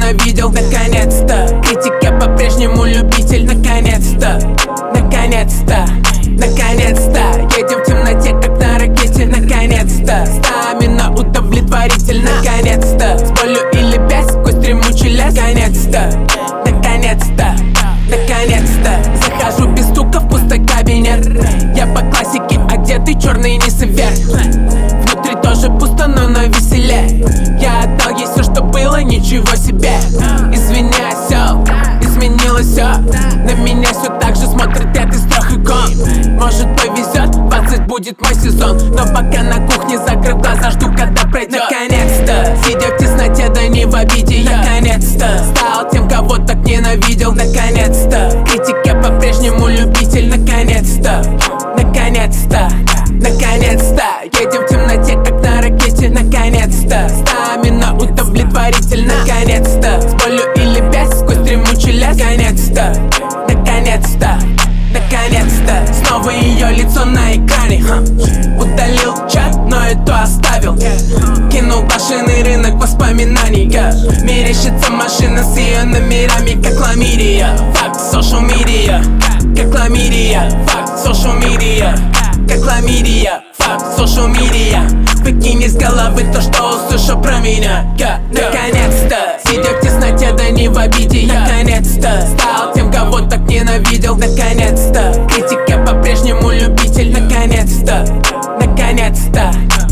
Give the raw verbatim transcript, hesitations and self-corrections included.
ненавидел. Наконец-то критик, я по-прежнему любитель. Наконец-то, наконец-то, наконец-то едем в темноте, как на ракете. Наконец-то стамина удовлетворительна. Наконец-то с болью или без, кость дремучий лес. Наконец-то, наконец-то, наконец-то захожу без стука в пустой кабинет. Я по классике одетый, черный низ и вверх. Внутри тоже пусто, но на веселе. Я отдал ей все, что было, ничего себе. Извиняюсь, все, изменилось все. На меня все так же смотрит ряд из трех икон. Может повезет, двадцать будет мой сезон. Но пока на кухне, закрыв глаза, жду, когда пройдет. Наконец-то, сидя в тесноте, да не в обиде я. Наконец-то стал тем, кого так ненавидел. Наконец-то критик, я по-прежнему любитель. Наконец-то, наконец-то, наконец-то едем в темноте, как на ракете. Наконец-то стамина удовлетворительна. Наконец-то с болью или без, сквозь дремучий лес. Наконец-то, наконец-то, наконец-то снова ее лицо на экране. Ха. Удалил чат, но эту оставил. Кинул блошиный рынок воспоминаний. Мерещится машина с ее номерами, как хламидия. Факт, social media, как хламидия. Факт, social media, как хламидия. Факт, social media. Выкинь из головы то, что услышал про меня. yeah. Наконец-то, сидя в тесноте, да не в обиде я. Наконец-то стал тем, кого так ненавидел. Наконец-то критик, я по-прежнему любитель. Наконец-то, наконец-то,